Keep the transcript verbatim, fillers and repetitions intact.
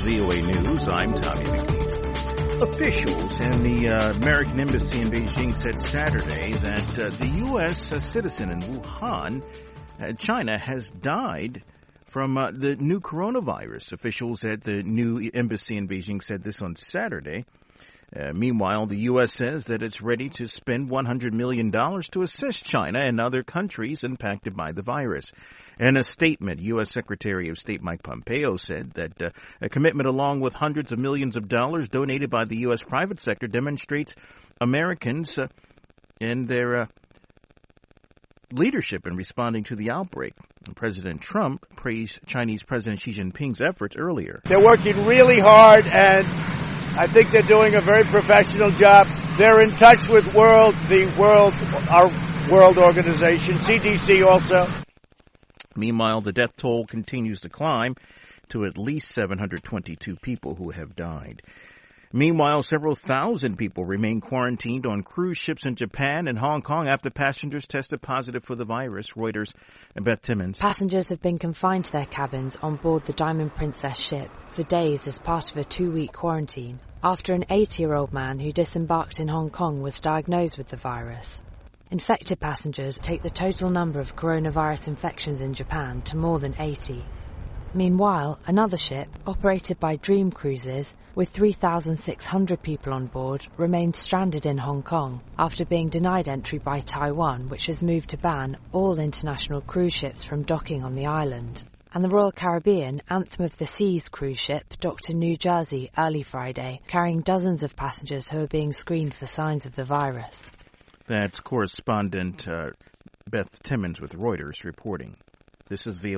V O A News. I'm Tommy McKee. Officials in the uh, American Embassy in Beijing said Saturday that uh, the U S uh, citizen in Wuhan, uh, China, has died from uh, the new coronavirus. Officials at the new embassy in Beijing said this on Saturday. Uh, meanwhile, the U S says that it's ready to spend one hundred million dollars to assist China and other countries impacted by the virus. In a statement, U S Secretary of State Mike Pompeo said that uh, a commitment along with hundreds of millions of dollars donated by the U S private sector demonstrates Americans uh, in their uh, leadership in responding to the outbreak. President Trump praised Chinese President Xi Jinping's efforts earlier. They're working really hard, and I think they're doing a very professional job. They're in touch with world, the world, our world organization, C D C also. Meanwhile, the death toll continues to climb to at least seven hundred twenty-two people who have died. Meanwhile, several thousand people remain quarantined on cruise ships in Japan and Hong Kong after passengers tested positive for the virus. Reuters and Beth Timmons. Passengers have been confined to their cabins on board the Diamond Princess ship for days as part of a two-week quarantine after an eighty-year-old man who disembarked in Hong Kong was diagnosed with the virus. Infected passengers take the total number of coronavirus infections in Japan to more than eighty. Meanwhile, another ship, operated by Dream Cruises, with three thousand six hundred people on board, remained stranded in Hong Kong after being denied entry by Taiwan, which has moved to ban all international cruise ships from docking on the island. And the Royal Caribbean Anthem of the Seas cruise ship docked in New Jersey early Friday, carrying dozens of passengers who are being screened for signs of the virus. That's correspondent uh, Beth Timmons with Reuters reporting. This is V O A.